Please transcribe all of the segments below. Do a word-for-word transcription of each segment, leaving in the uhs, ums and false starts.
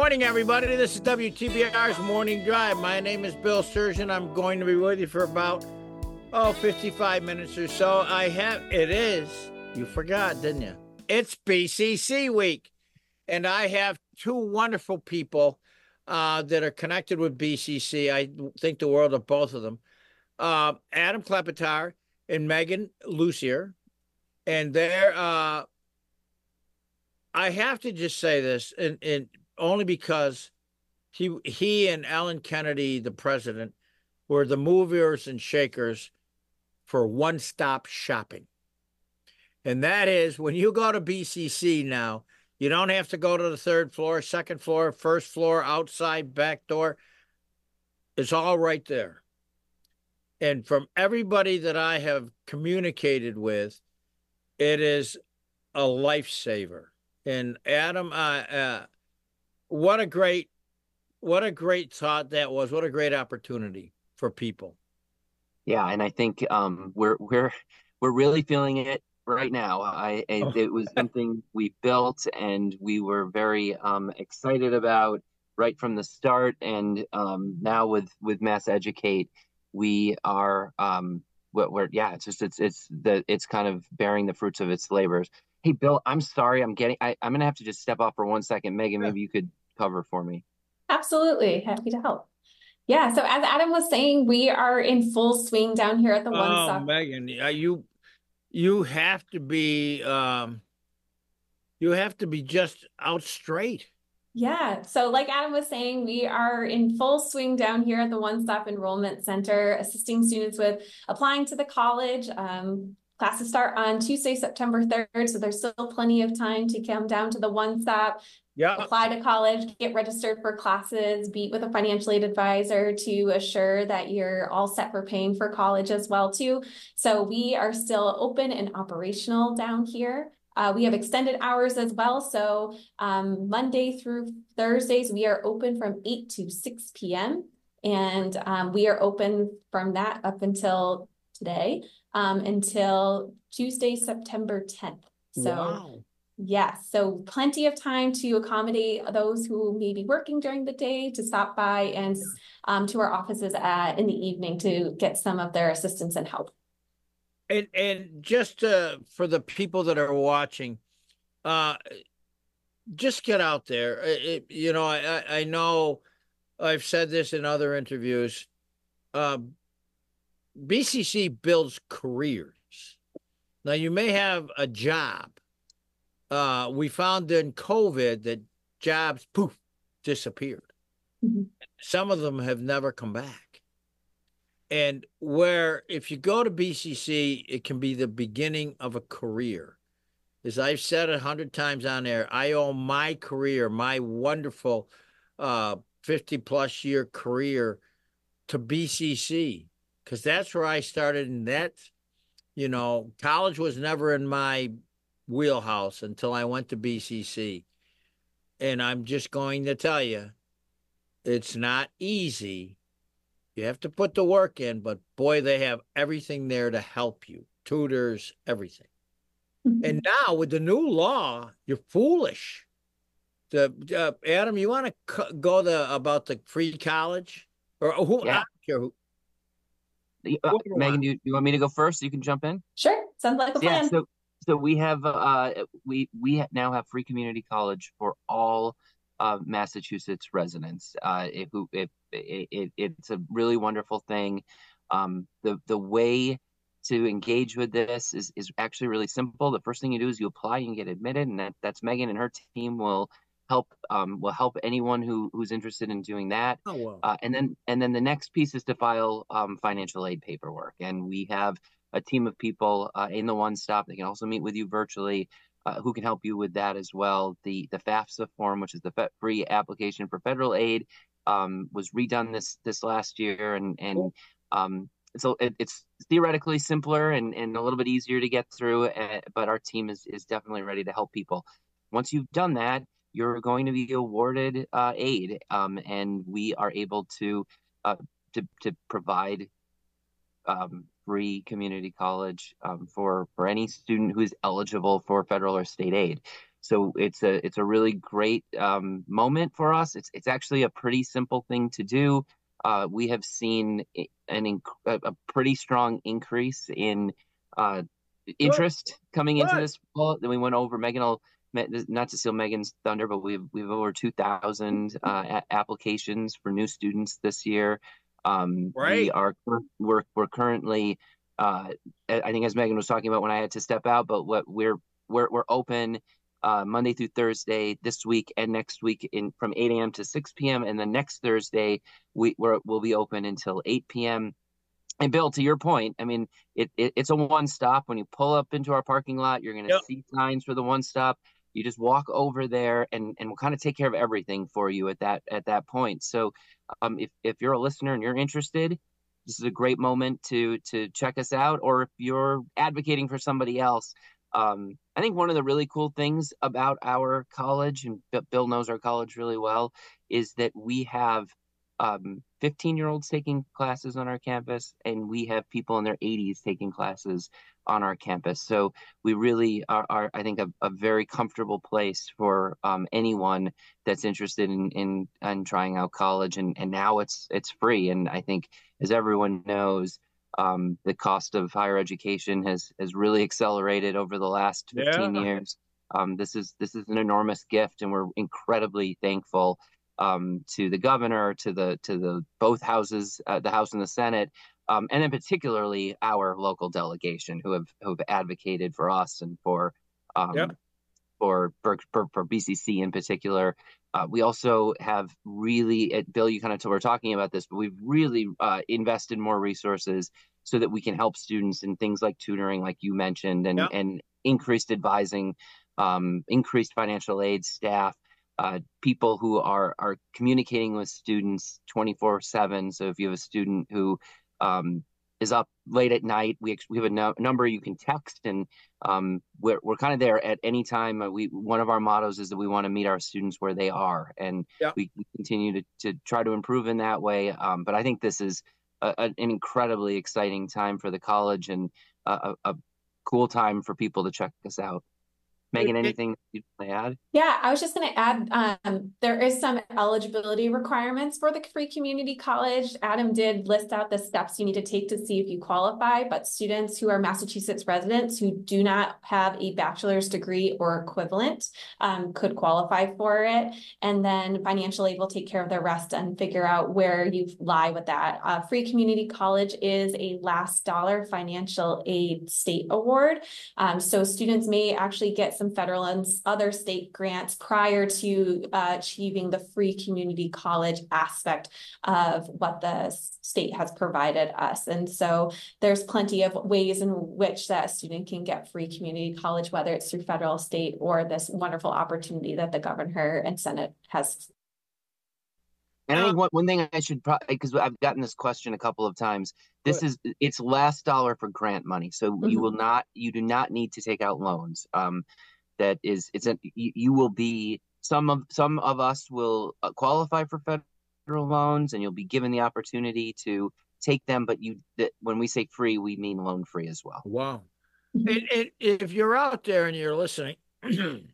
morning, everybody. This is W T B R's Morning Drive. My name is Bill Sturgeon. I'm going to be with you for about, oh, fifty-five minutes or so. I have, it is, you forgot, didn't you? It's B C C week. And I have two wonderful people uh, that are connected with B C C. I think the world of both of them. Uh, Adam Klepetar and Megan Lucier. And they're, uh, I have to just say this, and, and only because he he and Ellen Kennedy, the president, were the movers and shakers for one-stop shopping. And that is, when you go to B C C now, you don't have to go to the third floor, second floor, first floor, outside, back door. It's all right there. And from everybody that I have communicated with, it is a lifesaver. And Adam, uh, uh, what a great, what a great thought that was. What a great opportunity for people. Yeah, and I think um, we're we're we're really feeling it right now. I, I Oh. It was something we built, and we were very um, excited about right from the start. And um, now with with Mass Educate, we are um, we're, we're yeah, it's just it's it's the it's kind of bearing the fruits of its labors. Hey, Bill, I'm sorry, I'm getting I, I'm gonna have to just step off for one second. Megan, Yeah. maybe you could cover for me. Absolutely. Happy to help. Yeah, so as Adam was saying, we are in full swing down here at the One Oh, Stop. Megan, uh, you you have to be um, you have to be just out straight. Yeah, so like Adam was saying, we are in full swing down here at the One Stop Enrollment Center, assisting students with applying to the college. Um, classes start on Tuesday, September third, so there's still plenty of time to come down to the One Stop. Yeah. Apply to college, get registered for classes, meet with a financial aid advisor to assure that you're all set for paying for college as well too. So we are still open and operational down here. Uh, we have extended hours as well. So um, Monday through Thursdays, we are open from eight to six p m And um, we are open from that up until today, um, until Tuesday, September tenth. So Wow. yes, so plenty of time to accommodate those who may be working during the day to stop by and um, to our offices at, in the evening to get some of their assistance and help. And and just uh, for the people that are watching, uh, just get out there. It, you know, I I know I've said this in other interviews. Uh, B C C builds careers. Now you may have a job. Uh, we found in COVID that jobs, poof, disappeared. Mm-hmm. Some of them have never come back. And where if you go to B C C, it can be the beginning of a career. As I've said a hundred times on air, I owe my career, my wonderful uh, fifty plus year career to B C C, because that's where I started. And that, you know, college was never in my wheelhouse until I went to B C C. And I'm just going to tell you, it's not easy. You have to put the work in, but boy, they have everything there to help you. Tutors, everything. Mm-hmm. And now with the new law, you're foolish. The uh, Adam, you want to go the about the free college, or who? Yeah. I don't care who. Uh, Megan, do you, you want me to go first so you can jump in? Sure, sounds like a plan. Yeah, so so we have uh we we now have free community college for all uh, Massachusetts residents. Uh, it, it, it, it's a really wonderful thing. Um, the the way to engage with this is is actually really simple. The first thing you do is you apply and get admitted, and that that's Megan and her team will help um will help anyone who who's interested in doing that. Oh, wow. Uh, and then and then the next piece is to file um, financial aid paperwork, and we have a team of people uh, in the One Stop. They can also meet with you virtually, uh, who can help you with that as well. The the FAFSA form, which is the fe- free application for federal aid, um, was redone this this last year, and and um, so it, it's theoretically simpler and, and a little bit easier to get through. Uh, but our team is is definitely ready to help people. Once you've done that, you're going to be awarded uh, aid, um, and we are able to uh, to to provide um, free community college um, for for any student who is eligible for federal or state aid. So it's a it's a really great um, moment for us. It's it's actually a pretty simple thing to do. Uh, we have seen an inc a pretty strong increase in uh, Good. interest coming into Good. this fall. Then we went over Megan will not to steal Megan's thunder, but we've we've over two thousand uh, applications for new students this year. Um, we Right. are we're we're currently uh, I think as Megan was talking about when I had to step out, but what we're we're we're open uh, Monday through Thursday this week and next week in from eight a m to six p m and then next Thursday we we're, we'll be open until eight p m And Bill, to your point, I mean, it, it it's a one stop. When you pull up into our parking lot, you're going to Yep. see signs for the one stop. You just walk over there, and and we'll kind of take care of everything for you at that at that point. So, um, if if you're a listener and you're interested, this is a great moment to to check us out. Or if you're advocating for somebody else, um, I think one of the really cool things about our college, and Bill knows our college really well, is that we have um, fifteen year olds taking classes on our campus, and we have people in their eighties taking classes on our campus. So we really are, are I think, a, a very comfortable place for um, anyone that's interested in, in in trying out college. And and now it's it's free. And I think, as everyone knows, um, the cost of higher education has has really accelerated over the last fifteen Yeah. years. Um, this is this is an enormous gift, and we're incredibly thankful um, to the governor, to the to the both houses, uh, the House and the Senate, um, and then particularly our local delegation who have who have advocated for us and for um, Yep. for, for for B C C in particular. Uh, we also have really, at Bill, you kind of were talking about this, but we've really uh, invested more resources so that we can help students in things like tutoring, like you mentioned, and Yep. and increased advising, um, increased financial aid staff. Uh, people who are are communicating with students twenty-four seven. So if you have a student who um, is up late at night, we we have a no number you can text, and um, we're we're kind of there at any time. We one of our mottos is that we want to meet our students where they are, and Yep. we, we continue to to try to improve in that way. Um, but I think this is a, a, an incredibly exciting time for the college, and a, a, a cool time for people to check us out. Megan, It, it, anything you'd like to add? Yeah, I was just going to add, um, there is some eligibility requirements for the free community college. Adam did list out the steps you need to take to see if you qualify, but students who are Massachusetts residents who do not have a bachelor's degree or equivalent um, could qualify for it. And then financial aid will take care of the rest and figure out where you lie with that. Uh, free community college is a last dollar financial aid state award. Um, so students may actually get some federal and other state grants prior to uh, achieving the free community college aspect of what the state has provided us. And so there's plenty of ways in which that student can get free community college, whether it's through federal, state, or this wonderful opportunity that the governor and Senate has. And I now, think one, one thing I should probably, because I've gotten this question a couple of times, this is, it's last dollar for grant money. So Mm-hmm. you will not, you do not need to take out loans. Um, that is, it's a, you, you will be, some of, some of us will uh, qualify for federal loans, and you'll be given the opportunity to take them. But you, that when we say free, we mean loan free as well. wow. Mm-hmm. It, it, if you're out there and you're listening, and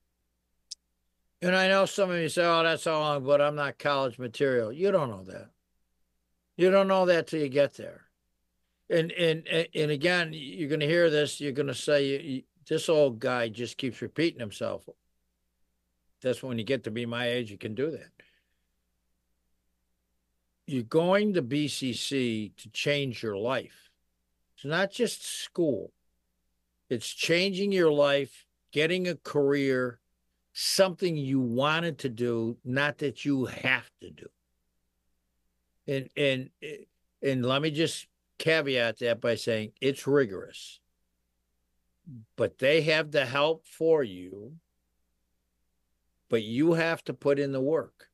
I know some of you say, oh, that's all, but I'm not college material. You don't know that. You don't know that till you get there. And and and again, you're going to hear this. You're going to say, you, you, this old guy just keeps repeating himself. That's when you get to be my age, you can do that. You're going to B C C to change your life. It's not just school. It's changing your life, getting a career, something you wanted to do, not that you have to do. And and and let me just caveat that by saying it's rigorous, but they have the help for you, but you have to put in the work.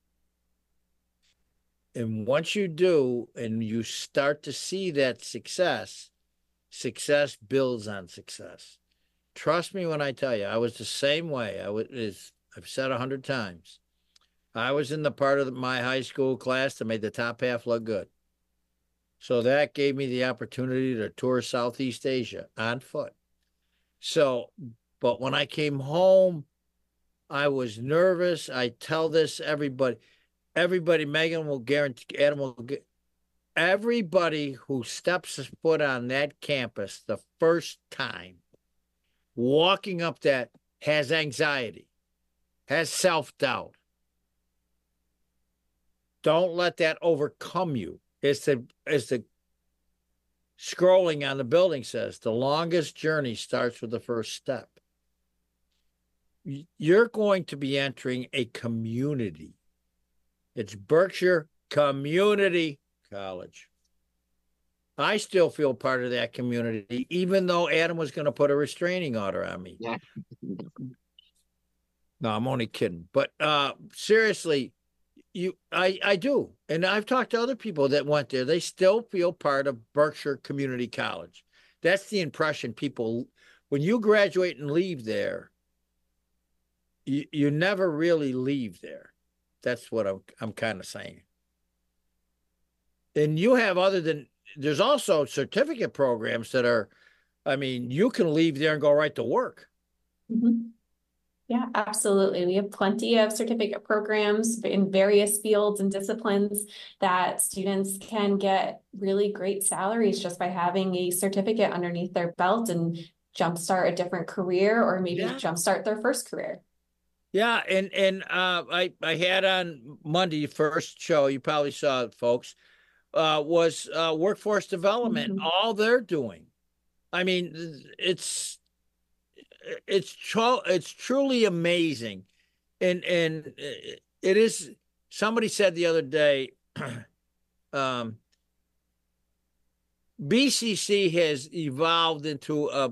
And once you do, and you start to see that success, success builds on success. Trust me when I tell you, I was the same way. I was, as I've said a hundred times, I was in the part of my high school class that made the top half look good. So that gave me the opportunity to tour Southeast Asia on foot. So But when I came home, I was nervous. I tell this everybody, everybody, Megan will guarantee, Adam will get, everybody who steps his foot on that campus the first time, walking up that, has anxiety, has self-doubt. Don't let that overcome you. It's the, it's the scrolling on the building says, the longest journey starts with the first step. You're going to be entering a community. It's Berkshire Community College. I still feel part of that community, even though Adam was going to put a restraining order on me. Yeah. No, I'm only kidding. But uh, seriously, you, I, I do. And I've talked to other people that went there. They still feel part of Berkshire Community College. That's the impression people, when you graduate and leave there, you, you never really leave there. That's what I'm, I'm kind of saying. And you have other than, there's also certificate programs that are, I mean, you can leave there and go right to work. Mm-hmm. Yeah, absolutely. We have plenty of certificate programs in various fields and disciplines that students can get really great salaries just by having a certificate underneath their belt and jumpstart a different career, or maybe yeah. jumpstart their first career. Yeah, and and uh, I I had on Monday, first show, you probably saw it, folks, uh, was uh, workforce development. Mm-hmm. All they're doing, I mean, it's it's tr- it's truly amazing, and and it is. Somebody said the other day, um, B C C has evolved into a.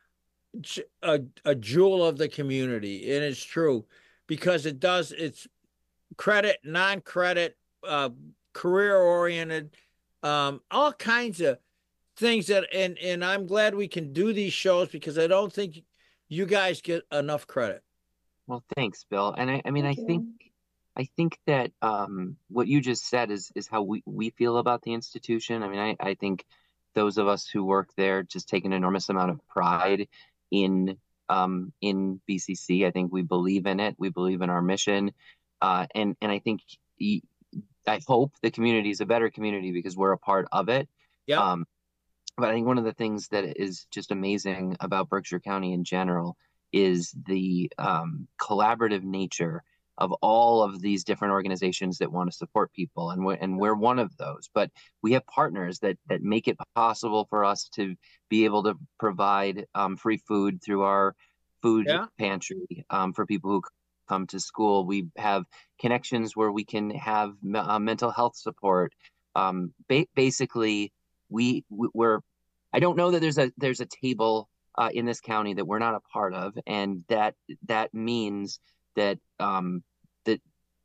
A, a jewel of the community, and it's true because it does, it's credit, non-credit, uh, career-oriented, um, all kinds of things that, and and I'm glad we can do these shows because I don't think you guys get enough credit. Well, thanks, Bill. And I, I mean, Thank I you. think I think that um, what you just said is is how we, we feel about the institution. I mean, I, I think those of us who work there just take an enormous amount of pride in um in B C C. I think we believe in it. We believe in our mission. Uh, and, and I think, he, I hope the community is a better community because we're a part of it. Yeah. Um, but I think one of the things that is just amazing about Berkshire County in general is the um, collaborative nature of all of these different organizations that want to support people, and we're, and we're one of those. But we have partners that that make it possible for us to be able to provide um, free food through our food yeah. pantry um, for people who come to school. We have connections where we can have uh, mental health support. Um, ba- basically, we we're. I don't know that there's a there's a table uh, in this county that we're not a part of, and that that means that um, that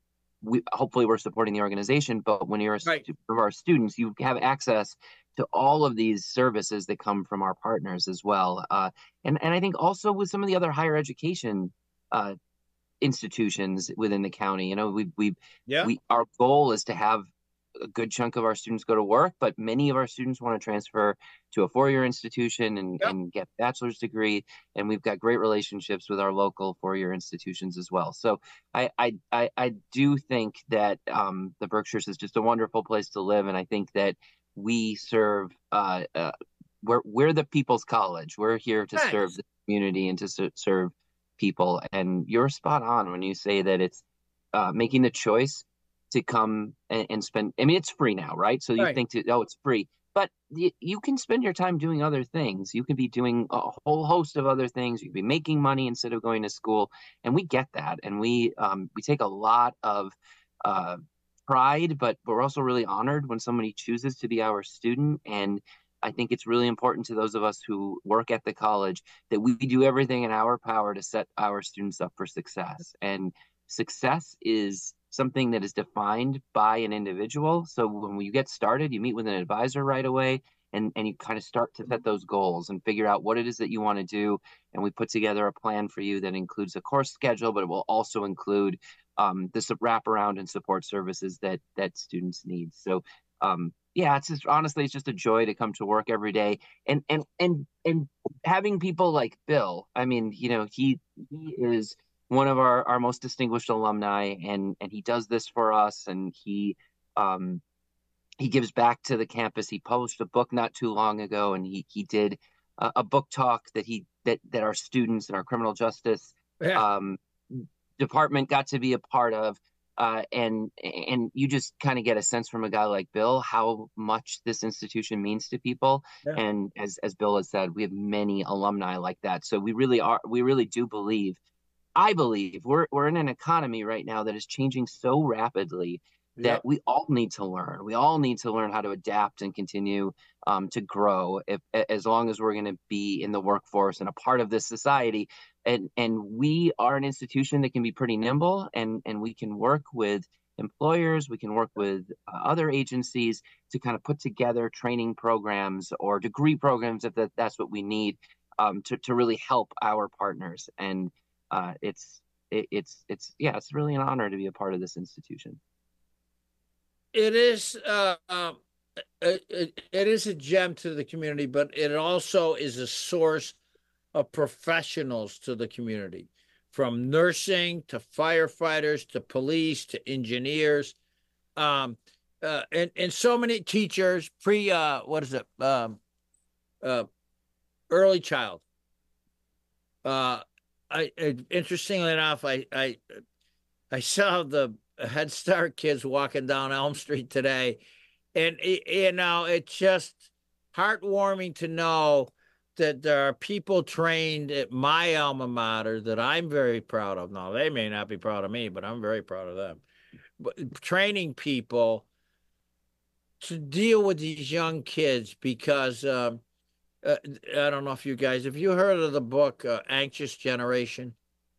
we hopefully we're supporting the organization, but when you're a right. stu- of our students, you have access to all of these services that come from our partners as well. Uh, and and I think also with some of the other higher education uh, institutions within the county, you know, we we yeah. we our goal is to have a good chunk of our students go to work, but many of our students want to transfer to a four-year institution and, yep. and get a bachelor's degree. And we've got great relationships with our local four-year institutions as well. So I I I, I do think that um, the Berkshires is just a wonderful place to live. And I think that we serve, uh, uh, we're, we're the people's college. We're here to nice. serve the community and to ser- serve people. And you're spot on when you say that it's uh, making the choice to come and, and spend. I mean, it's free now, right? So you right. think, to, oh, it's free, but y- you can spend your time doing other things. You can be doing a whole host of other things. You can be making money instead of going to school, and we get that, and we um, we take a lot of uh, pride, but we're also really honored when somebody chooses to be our student. And I think it's really important to those of us who work at the college that we do everything in our power to set our students up for success. And success is something that is defined by an individual. So when you get started, you meet with an advisor right away, and, and you kind of start to set those goals and figure out what it is that you want to do. And we put together a plan for you that includes a course schedule, but it will also include um, the wraparound and support services that that students need. So um, yeah, it's just honestly, it's just a joy to come to work every day and and and and having people like Bill, I mean, you know, he he is one of our our most distinguished alumni, and and he does this for us, and he um he gives back to the campus. He published a book not too long ago, and he he did a, a book talk that he that that our students and our criminal justice Yeah. um department got to be a part of. Uh, and and you just kind of get a sense from a guy like Bill how much this institution means to people. Yeah. And as as Bill has said, we have many alumni like that. So we really are we really do believe. I believe we're we're in an economy right now that is changing so rapidly Yeah. that we all need to learn. We all need to learn how to adapt and continue um, to grow. If as long as we're going to be in the workforce and a part of this society, and and we are an institution that can be pretty nimble, and and we can work with employers, we can work with uh, other agencies to kind of put together training programs or degree programs if that, that's what we need um, to to really help our partners. And uh, it's it, it's it's yeah, it's really an honor to be a part of this institution. It is uh, um, it, it, it is a gem to the community, but it also is a source of professionals to the community, from nursing to firefighters to police to engineers, um, uh, and and so many teachers, pre uh, what is it, um, uh, early child. Uh, I, I interestingly enough, I I I saw the Head Start kids walking down Elm Street today, and it, you know, it's just heartwarming to know that there are people trained at my alma mater that I'm very proud of. Now, they may not be proud of me, but I'm very proud of them. But training people to deal with these young kids because um, uh, I don't know if you guys, have you heard of the book uh, Anxious Generation?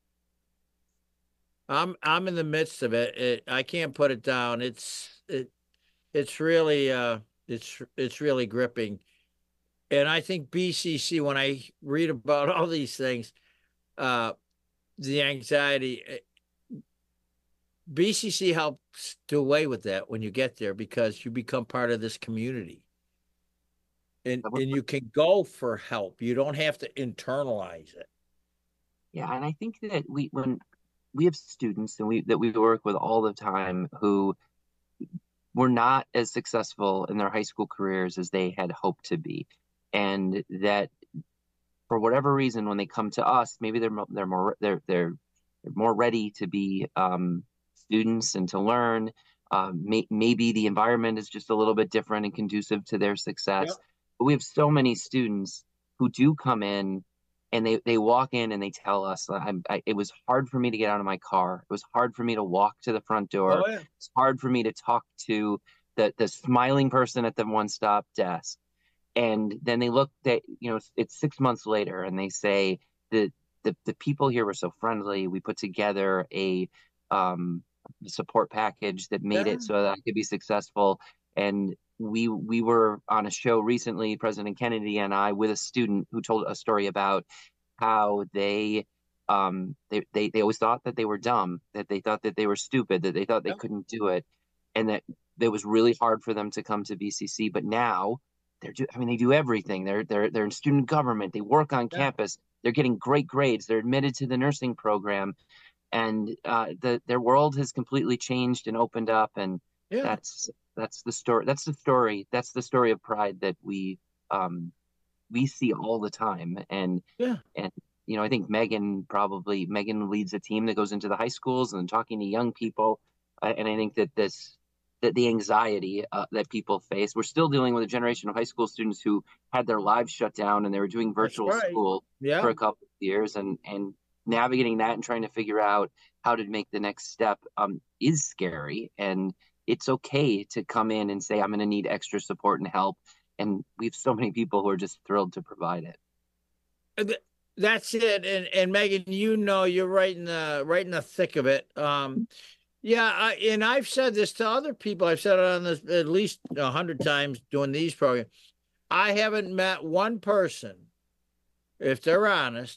I'm I'm in the midst of it. it. I can't put it down. It's it it's really uh it's it's really gripping. And I think B C C, when I read about all these things, uh the anxiety, B C C helps do away with that when you get there because you become part of this community. And and you can go for help. You don't have to internalize it. Yeah, and I think that we when we have students and we that we work with all the time who were not as successful in their high school careers as they had hoped to be, and that for whatever reason, when they come to us, maybe they're they're more they're they're, they're more ready to be um, students and to learn. Um, may, maybe the environment is just a little bit different and conducive to their success. Yep. But we have so many students who do come in and they they walk in and they tell us, I, I, it was hard for me to get out of my car. It was hard for me to walk to the front door. Oh, yeah. It's hard for me to talk to the the smiling person at the one stop desk. And then they look that, you know, it's six months later and they say the, the, the people here were so friendly. We put together a um, support package that made Yeah. it so that I could be successful. And we, we were on a show recently, President Kennedy and I, with a student who told a story about how they, um, they, they, they always thought that they were dumb, that they thought that they were stupid, that they thought they Yeah. couldn't do it. And that it was really hard for them to come to B C C, but now they're do, I mean, they do everything. They're they're they're in student government. They work on Yeah. campus. They're getting great grades. They're admitted to the nursing program, and uh, the their world has completely changed and opened up. And Yeah. that's that's the story. That's the story. That's the story of pride that we um we see all the time. And Yeah. and you know, I think Megan probably Megan leads a team that goes into the high schools and talking to young people. Uh, and I think that this that the anxiety uh, that people face. We're still dealing with a generation of high school students who had their lives shut down and they were doing virtual right. school Yeah. for a couple of years, and and navigating that and trying to figure out how to make the next step um, is scary. And it's okay to come in and say, I'm going to need extra support and help. And we have so many people who are just thrilled to provide it. That's it. And and Megan, you know, you're right in the right in the thick of it. Um, yeah, I, and I've said this to other people. I've said it on this at least a hundred times doing these programs. I haven't met one person, if they're honest,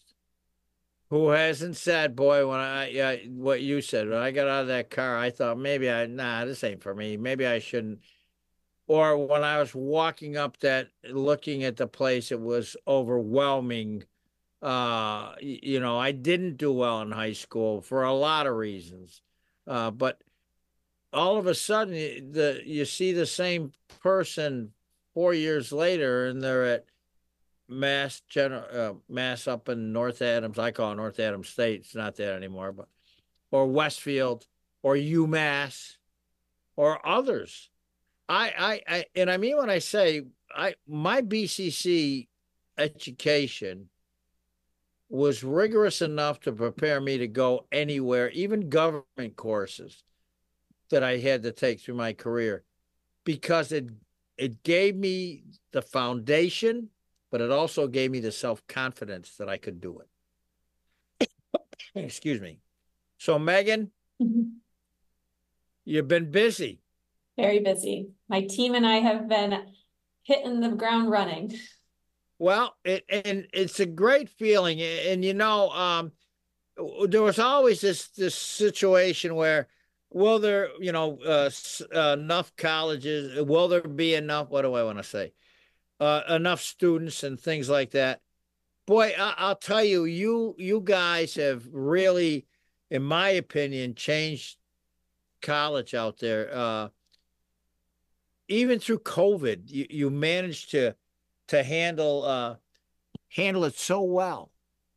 who hasn't said, "Boy, when I yeah, what you said when I got out of that car, I thought maybe I nah, this ain't for me. Maybe I shouldn't." or when I was walking up that, looking at the place, it was overwhelming. Uh, you know, I didn't do well in high school for a lot of reasons. Uh, but all of a sudden, the you see the same person four years later, and they're at Mass General uh, Mass up in North Adams. I call it North Adams State. It's not that anymore, but or Westfield or UMass or others. I, I, I, and I mean when I say I, my B C C education was rigorous enough to prepare me to go anywhere, even government courses that I had to take through my career, because it it gave me the foundation, but it also gave me the self-confidence that I could do it. Excuse me. So, Megan, Mhm. you've been busy. Very busy. My team and I have been hitting the ground running. Well, it, and it's a great feeling. And, you know, um, there was always this this situation where, will there, you know, uh, uh, enough colleges, will there be enough, what do I want to say, uh, enough students and things like that. Boy, I, I'll tell you, you you guys have really, in my opinion, changed college out there. Uh, even through COVID, you, you managed to to handle uh, handle it so well.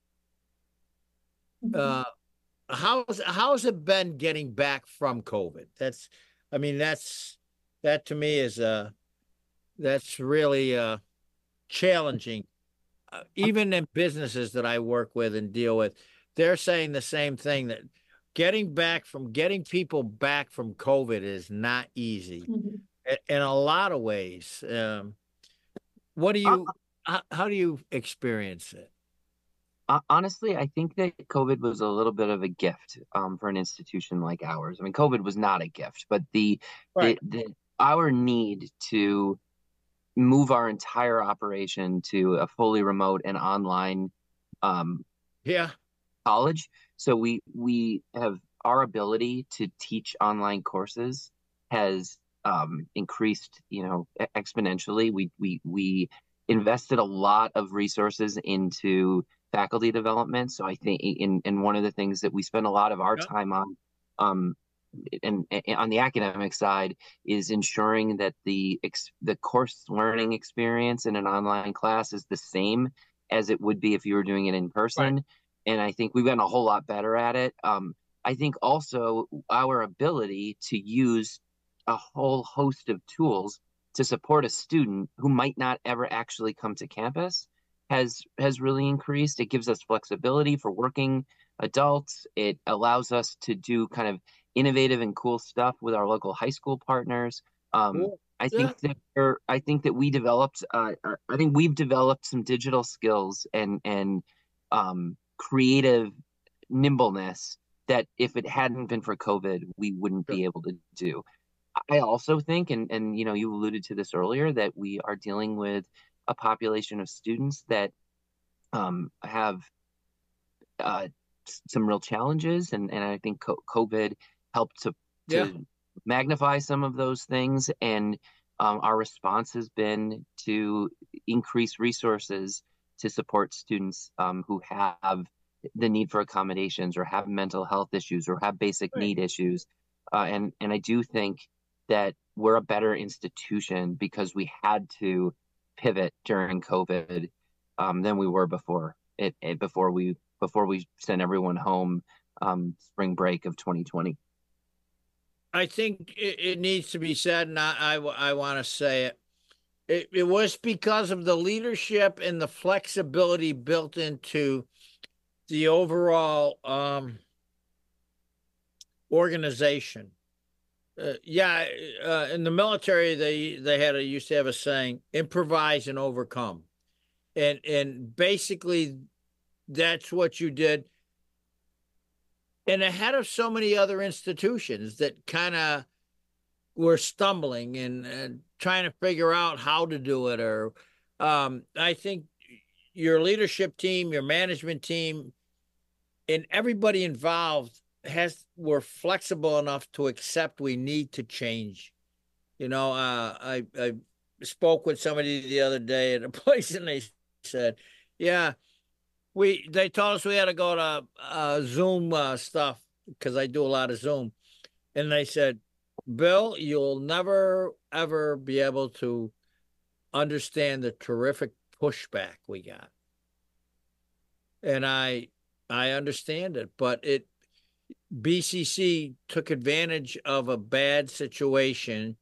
Mhm. Uh, how's how's it been getting back from COVID? That's, I mean, that's that to me is uh that's really uh challenging. Uh, even in businesses that I work with and deal with, they're saying the same thing, that getting back from getting people back from COVID is not easy Mhm. i- in a lot of ways. Um, what do you how, how do you experience it? Uh, honestly, I think that COVID was a little bit of a gift um, for an institution like ours. I mean, COVID was not a gift, but the Right. the the our need to move our entire operation to a fully remote and online um, Yeah. college. So we we have our ability to teach online courses has um, increased, you know, e- exponentially. We we we invested a lot of resources into faculty development. So I think in in one of the things that we spend a lot of our Yeah. time on, um, and, and on the academic side, is ensuring that the ex, the course learning experience in an online class is the same as it would be if you were doing it in Right. person. And I think we've gotten a whole lot better at it. Um, I think also our ability to use a whole host of tools to support a student who might not ever actually come to campus has has really increased. It gives us flexibility for working adults. It allows us to do kind of innovative and cool stuff with our local high school partners. Um, Cool. I Yeah. think that we're, I think that we developed. Uh, uh, I think we've developed some digital skills and and um, creative nimbleness that if it hadn't been for COVID, we wouldn't Sure. be able to do. I also think, and and you know, you alluded to this earlier, that we are dealing with a population of students that um, have uh, some real challenges, and and I think co- COVID helped to Yeah. to magnify some of those things, and um, our response has been to increase resources to support students um, who have the need for accommodations or have mental health issues or have basic Right. need issues, uh, and and I do think that we're a better institution because we had to pivot during COVID um, than we were before it, it before we before we sent everyone home um, spring break of twenty twenty. I think it, it needs to be said, and I, I, I want to say it. it. It was because of the leadership and the flexibility built into the overall um, organization. Uh, yeah, uh, in the military, they they had a used to have a saying: improvise and overcome, and and basically that's what you did. And ahead of so many other institutions that kind of were stumbling and, and trying to figure out how to do it, or um, I think your leadership team, your management team, and everybody involved has were flexible enough to accept we need to change You know, uh, I I spoke with somebody the other day at a place, and they said, "Yeah, we." They told us we had to go to uh, Zoom uh, stuff because I do a lot of Zoom, and they said, "Bill, you'll never ever be able to understand the terrific pushback we got." And I I understand it, but it B C C took advantage of a bad situation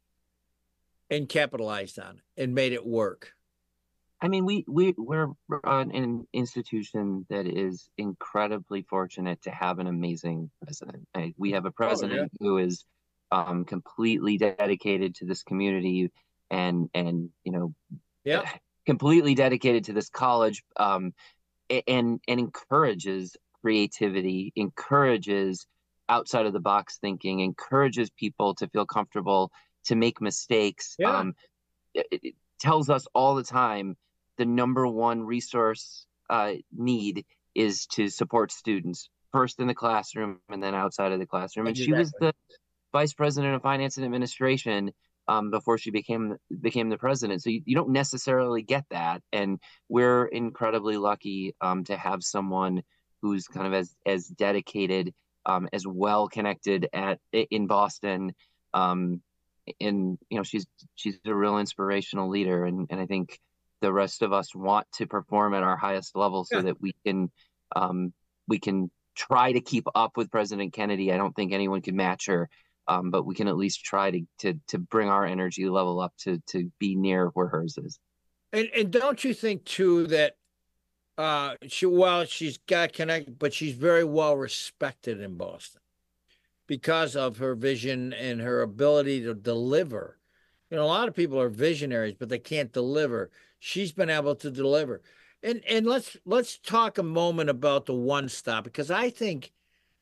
and capitalized on it and made it work. I mean, we we we're an institution that is incredibly fortunate to have an amazing president. I, we have a president oh, yeah. who is um, completely dedicated to this community, and and you know, yeah, completely dedicated to this college, um, and and encourages creativity, encourages outside of the box thinking, encourages people to feel comfortable, to make mistakes. Yeah. Um, it, it tells us all the time the number one resource uh, need is to support students, first in the classroom and then outside of the classroom. And exactly. She was the vice president of finance and administration um, before she became became the president. So you, you don't necessarily get that. And we're incredibly lucky um, to have someone who's kind of as as dedicated, um, as well connected at in Boston. Um, and you know, she's she's a real inspirational leader, and and I think the rest of us want to perform at our highest level so yeah. that we can um, we can try to keep up with President Kennedy. I don't think anyone can match her, um, but we can at least try to to to bring our energy level up to to be near where hers is. And and don't you think too that uh, she well she's got connected, but she's very well respected in Boston because of her vision and her ability to deliver. You know, a lot of people are visionaries, but they can't deliver. She's been able to deliver. And and let's let's talk a moment about the one stop, because I think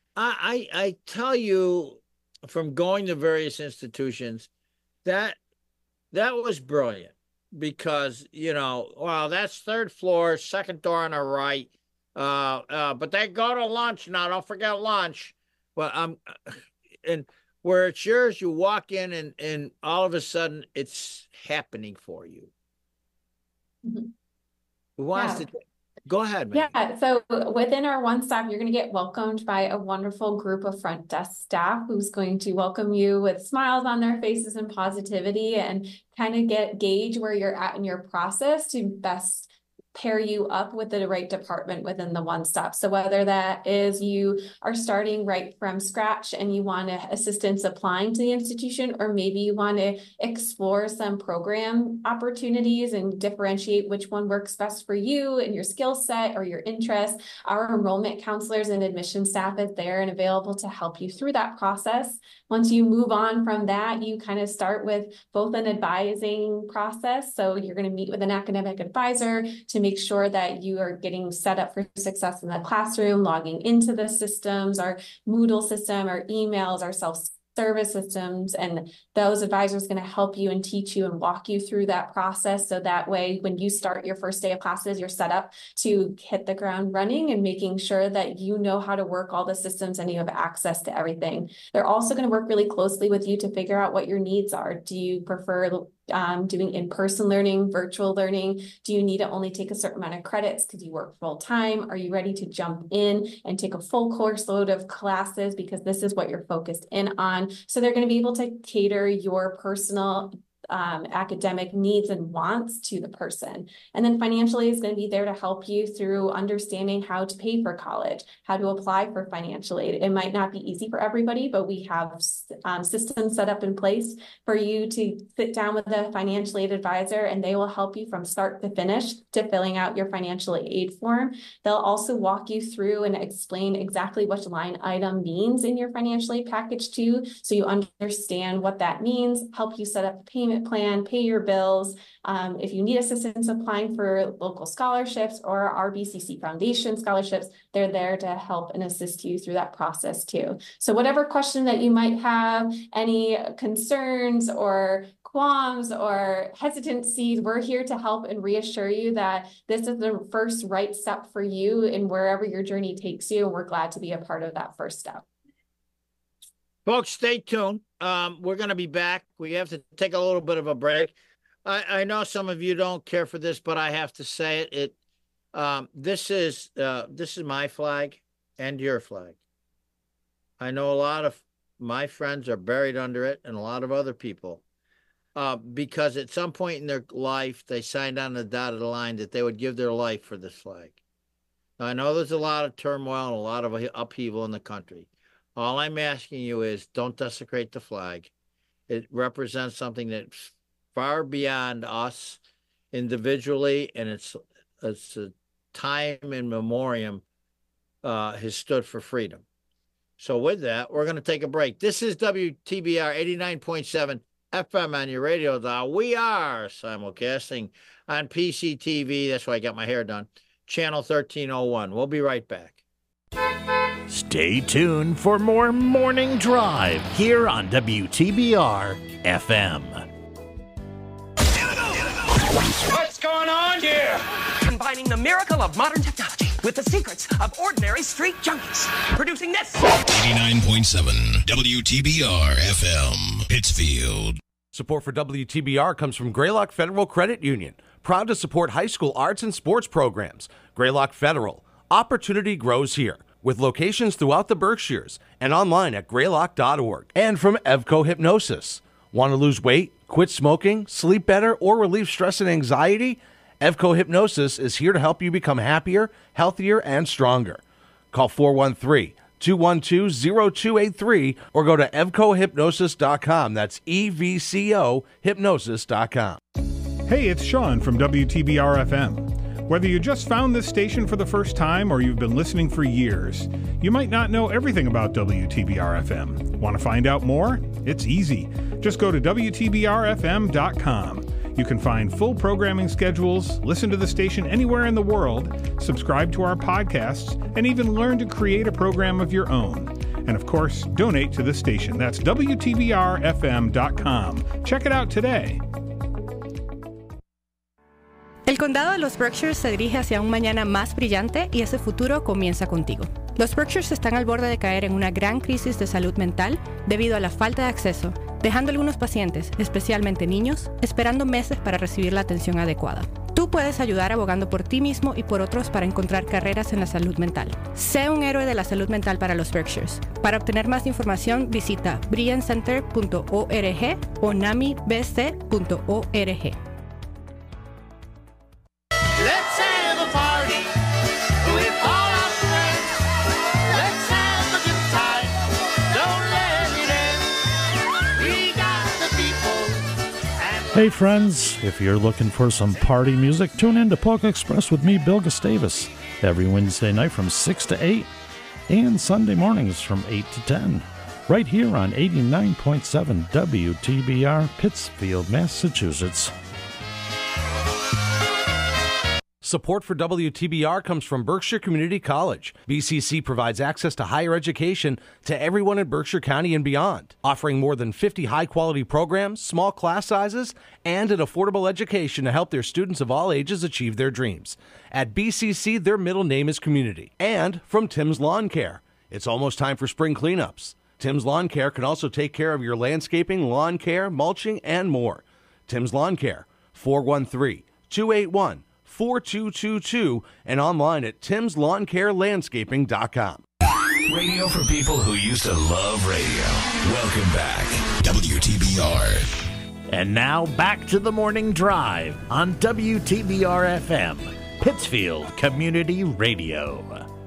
I I, I tell you from going to various institutions that that was brilliant, because you know, well, that's third floor, second door on the right. Uh, uh, but they go to lunch now. Don't forget lunch. Well, I'm and where it's yours, you walk in and and all of a sudden it's happening for you. Mm-hmm. Who wants yeah. to go ahead, man? Yeah, so within our one stop, you're going to get welcomed by a wonderful group of front desk staff who's going to welcome you with smiles on their faces and positivity, and kind of get gauge where you're at in your process to best pair you up with the right department within the one stop. So whether that is you are starting right from scratch and you want assistance applying to the institution, or maybe you want to explore some program opportunities and differentiate which one works best for you and your skill set or your interests, our enrollment counselors and admission staff is there and available to help you through that process. Once you move on from that, you kind of start with both an advising process. So you're going to meet with an academic advisor to make sure that you are getting set up for success in the classroom, logging into the systems, our Moodle system, our emails, our self-service systems, and those advisors are going to help you and teach you and walk you through that process. So that way, when you start your first day of classes, you're set up to hit the ground running and making sure that you know how to work all the systems and you have access to everything. They're also going to work really closely with you to figure out what your needs are. Do you prefer Um, doing in-person learning, virtual learning? Do you need to only take a certain amount of credits because you work full time? Are you ready to jump in and take a full course load of classes because this is what you're focused in on? So they're going to be able to cater your personal Um, academic needs and wants to the person. And then financially is going to be there to help you through understanding how to pay for college, how to apply for financial aid. It might not be easy for everybody, but we have um, systems set up in place for you to sit down with a financial aid advisor, and they will help you from start to finish to filling out your financial aid form. They'll also walk you through and explain exactly what line item means in your financial aid package too, so you understand what that means, help you set up a payment plan, pay your bills. Um, if you need assistance applying for local scholarships or our B C C Foundation scholarships, they're there to help and assist you through that process too. So whatever question that you might have, any concerns or qualms or hesitancies, we're here to help and reassure you that this is the first right step for you in wherever your journey takes you. And we're glad to be a part of that first step. Folks, stay tuned. Um, we're going to be back. We have to take a little bit of a break. I, I know some of you don't care for this, but I have to say it. It um, this is uh, this is my flag and your flag. I know a lot of my friends are buried under it, and a lot of other people, uh, because at some point in their life they signed on the dotted line that they would give their life for this flag. Now, I know there's a lot of turmoil and a lot of upheaval in the country. All I'm asking you is don't desecrate the flag. It represents something that's far beyond us individually, and it's it's a time in memoriam uh, has stood for freedom. So with that, we're going to take a break. This is W T B R eighty-nine point seven F M on your radio dial. We are simulcasting on P C T V. That's why I got my hair done. Channel thirteen oh one. We'll be right back. Stay tuned for more Morning Drive here on W T B R F M. What's going on here? Combining the miracle of modern technology with the secrets of ordinary street junkies. Producing this. eighty-nine point seven W T B R F M, Pittsfield. Support for W T B R comes from Greylock Federal Credit Union. Proud to support high school arts and sports programs. Greylock Federal. Opportunity grows here. With locations throughout the Berkshires and online at greylock dot org. And from Evco Hypnosis. Want to lose weight, quit smoking, sleep better, or relieve stress and anxiety? Evco Hypnosis is here to help you become happier, healthier, and stronger. Call four one three, two one two, zero two eight three or go to evco hypnosis dot com. That's E V C O hypnosis dot com. Hey, it's Sean from W T B R F M. Whether you just found this station for the first time or you've been listening for years, you might not know everything about W T B R F M. Want to find out more? It's easy. Just go to W T B R F M dot com. You can find full programming schedules, listen to the station anywhere in the world, subscribe to our podcasts, and even learn to create a program of your own. And of course, donate to the station. That's W T B R F M dot com. Check it out today. El condado de los Berkshires se dirige hacia un mañana más brillante y ese futuro comienza contigo. Los Berkshires están al borde de caer en una gran crisis de salud mental debido a la falta de acceso, dejando a algunos pacientes, especialmente niños, esperando meses para recibir la atención adecuada. Tú puedes ayudar abogando por ti mismo y por otros para encontrar carreras en la salud mental. Sé un héroe de la salud mental para los Berkshires. Para obtener más información, visita brilliant center punto org o nami b c punto org. Let's have a party with all our friends. Let's have a good time. Don't let it end. We got the people. And Hey friends, if you're looking for some party music, tune in to Polka Express with me, Bill Gustavus, every Wednesday night from six to eight and Sunday mornings from eight to ten, right here on eighty-nine point seven W T B R, Pittsfield, Massachusetts. Support for W T B R comes from Berkshire Community College. B C C provides access to higher education to everyone in Berkshire County and beyond, offering more than fifty high-quality programs, small class sizes, and an affordable education to help their students of all ages achieve their dreams. At B C C, their middle name is Community. And from Tim's Lawn Care. It's almost time for spring cleanups. Tim's Lawn Care can also take care of your landscaping, lawn care, mulching, and more. Tim's Lawn Care, four one three, two eight one, four two two two and online at tims lawn care landscaping dot com. Radio for people who used to love radio. Welcome back. W T B R. And now back to the Morning Drive on W T B R F M, Pittsfield Community Radio.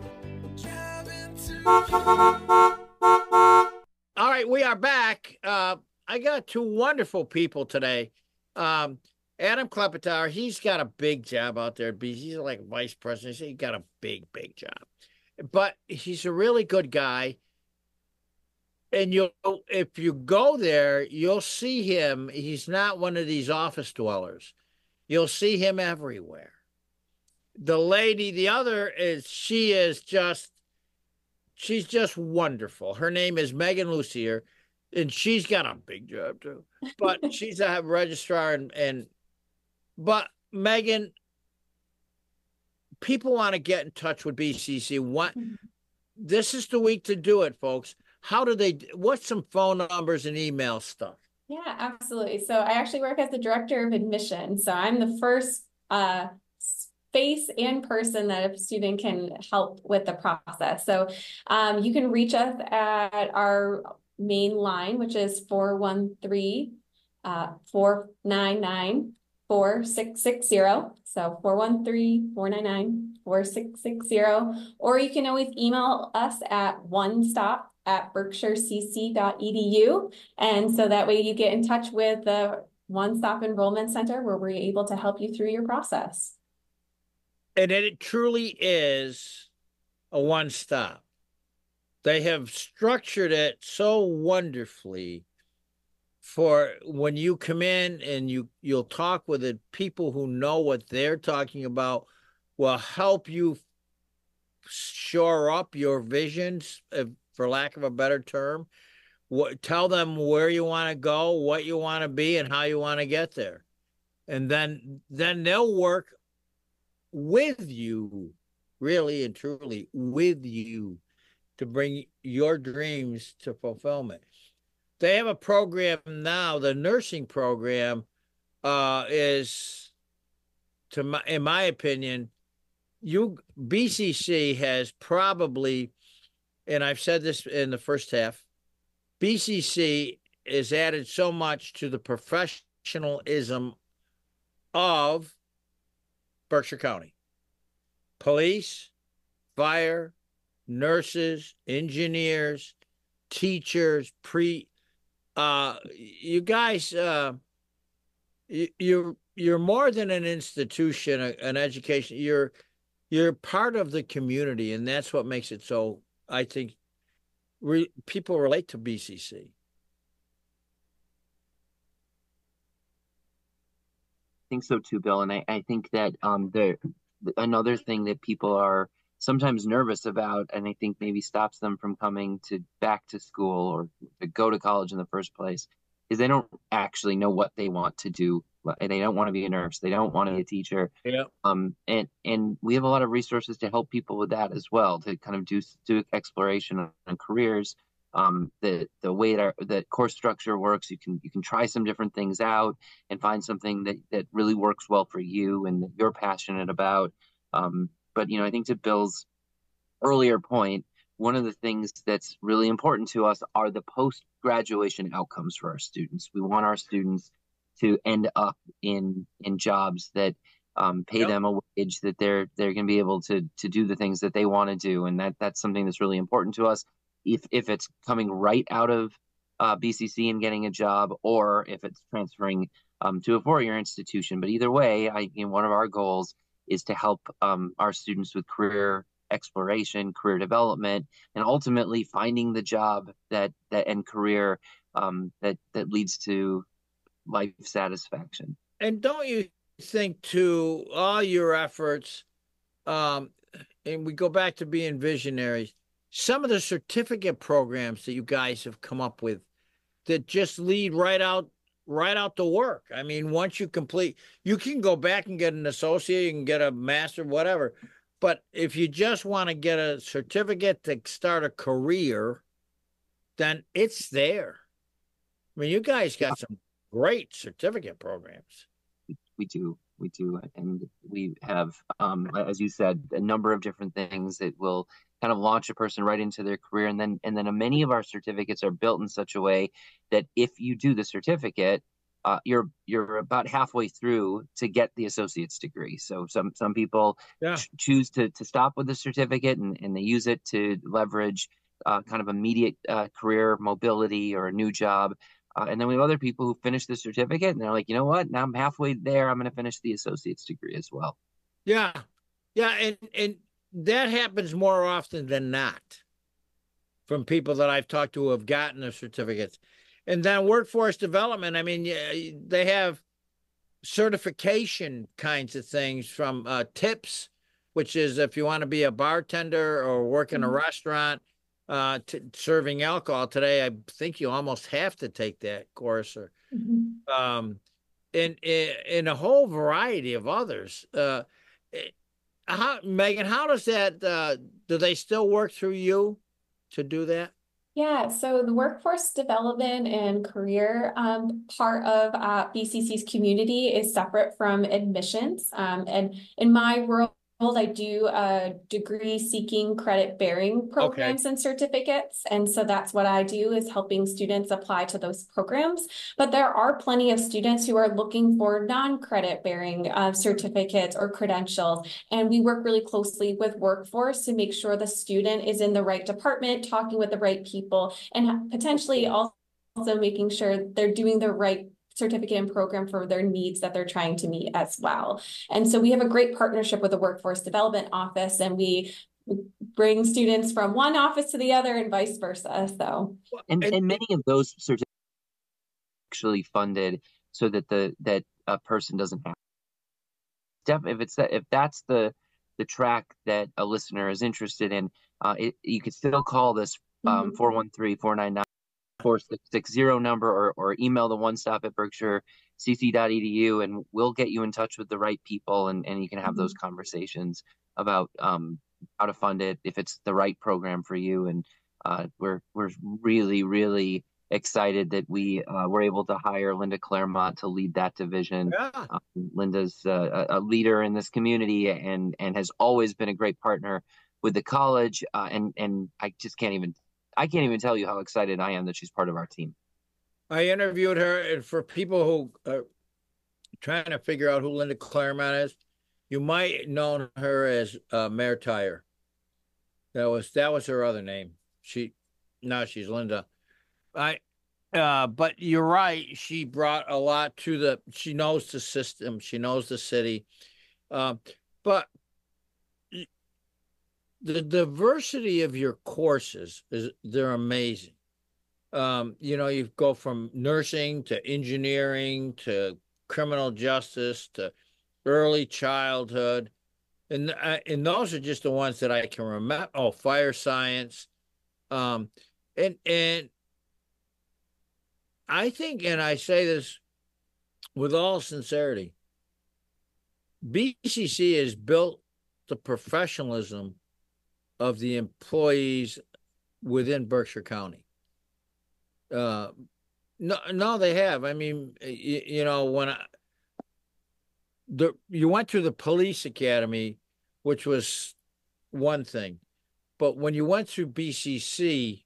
All right, we are back. Uh, I got two wonderful people today. Um, Adam Klepetar, he's got a big job out there. He's like vice president. He's got a big, big job. But he's a really good guy. And you'll, if you go there, you'll see him. He's not one of these office dwellers. You'll see him everywhere. The lady, the other is, she is just, she's just wonderful. Her name is Megan Lucier, and she's got a big job too. But she's a registrar and, and But, Megan, people want to get in touch with B C C. What, this is the week to do it, folks. how do they, what's some phone numbers and email stuff? Yeah, absolutely. So I actually work as the director of admission. So I'm the first uh, face and person that a student can help with the process. So um, you can reach us at our main line, which is four one three, four nine nine, four six six zero. So four one three, four nine nine, four six six zero. Or you can always email us at one stop at berkshire c c dot e d u. And so that way you get in touch with the One Stop Enrollment Center where we're able to help you through your process. And it truly is a one-stop. They have structured it so wonderfully for when you come in and you, you'll talk with the people who know what they're talking about, will help you shore up your visions, if, for lack of a better term. What, tell them where you want to go, what you want to be, and how you want to get there. And then, then they'll work with you, really and truly with you, to bring your dreams to fulfillment. They have a program now, the nursing program uh, is, to my, in my opinion, you B C C has probably, and I've said this in the first half, B C C has added so much to the professionalism of Berkshire County. Police, fire, nurses, engineers, teachers, pre, uh, you guys, uh, you, you're, you're more than an institution, an education. You're, you're part of the community, and that's what makes it so, I think, re, people relate to B C C. I think so too, Bill. And I, I think that um, the, another thing that people are sometimes nervous about, and I think maybe stops them from coming to back to school or to go to college in the first place, is they don't actually know what they want to do. They don't want to be a nurse. They don't want to be a teacher. Yeah. Um, and, and we have a lot of resources to help people with that as well, to kind of do, do exploration on careers. Um, the, the way that, that course structure works, you can, you can try some different things out and find something that, that really works well for you and that you're passionate about. Um, but, you know, I think to Bill's earlier point, one of the things that's really important to us are the post-graduation outcomes for our students. We want our students to end up in in jobs that um, pay yep. them a wage, that they're they're going to be able to to do the things that they want to do, and that that's something that's really important to us. If if it's coming right out of uh, B C C and getting a job, or if it's transferring um, to a four-year institution, but either way, I you know, one of our goals is to help um, our students with career exploration, career development, and ultimately finding the job that that and career um, that that leads to life satisfaction. And don't you think, too, all your efforts, um, and we go back to being visionaries, some of the certificate programs that you guys have come up with that just lead right out, right out to work. I mean, once you complete, you can go back and get an associate, you can get a master, whatever. But if you just want to get a certificate to start a career, then it's there. I mean, you guys got some great certificate programs. We do, we do, and we have, um, as you said, a number of different things that will kind of launch a person right into their career, and then and then many of our certificates are built in such a way that if you do the certificate, uh, you're you're about halfway through to get the associate's degree. So some some people yeah. ch- choose to to stop with the certificate and and they use it to leverage uh, kind of immediate uh, career mobility or a new job. Uh, and then we have other people who finish the certificate and they're like, you know what, now I'm halfway there. I'm going to finish the associate's degree as well. Yeah. Yeah. And, and that happens more often than not from people that I've talked to who have gotten the certificates. And then workforce development, I mean, they have certification kinds of things from uh, TIPS, which is if you want to be a bartender or work in mm-hmm. a restaurant, Uh, t- serving alcohol today, I think you almost have to take that course, or mm-hmm. um, in, in in a whole variety of others. Uh, how, Megan, how does that? Uh, do they still work through you to do that? Yeah, so the workforce development and career um, part of uh, B C C's community is separate from admissions. Um, and in my world, I do uh, degree seeking credit bearing programs and certificates. And so that's what I do, is helping students apply to those programs. But there are plenty of students who are looking for non-credit bearing uh, certificates or credentials. And we work really closely with workforce to make sure the student is in the right department, talking with the right people, and potentially also making sure they're doing the right certificate and program for their needs that they're trying to meet as well. And so we have a great partnership with the Workforce Development Office, and we bring students from one office to the other and vice versa. So and, and many of those certificates actually funded so that the that a person doesn't have if it's that if that's the the track that a listener is interested in, uh, it, you could still call this um, four one three, four nine nine, four six six zero number, or, or email the one stop at berkshire c c dot e d u, and we'll get you in touch with the right people, and, and you can have mm-hmm. those conversations about um, how to fund it, if it's the right program for you. And uh, we're we're really, really excited that we uh, were able to hire Linda Claremont to lead that division. Yeah. Um, Linda's uh, a leader in this community, and and has always been a great partner with the college. Uh, and and I just can't even I can't even tell you how excited I am that she's part of our team. I interviewed her, and for people who are trying to figure out who Linda Claremont is, you might know her as uh, Mayor Tyre. That was that was her other name. She now she's Linda. I, uh, but you're right. She brought a lot to the. She knows the system. She knows the city, uh, but the diversity of your courses is they're amazing. Um, you know, you go from nursing to engineering to criminal justice to early childhood, and uh, and those are just the ones that I can remember. Oh, fire science, um, and and. I think, and I say this with all sincerity, B C C has built the professionalism of the employees within Berkshire County. Uh, no, no, they have. I mean, you, you know, when I, the you went to the police academy, which was one thing, but when you went through B C C,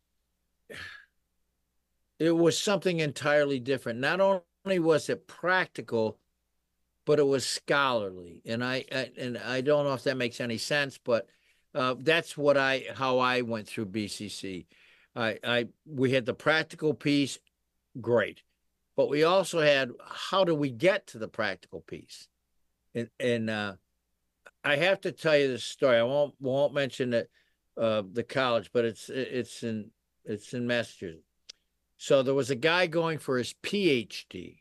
it was something entirely different. Not only was it practical, but it was scholarly. And I, I and I don't know if that makes any sense, but uh, that's what I how I went through B C C. I, I we had the practical piece, great, but we also had how do we get to the practical piece, and and uh, I have to tell you this story. I won't won't mention it, uh, the college, but it's it's in it's in Massachusetts. So there was a guy going for his P H D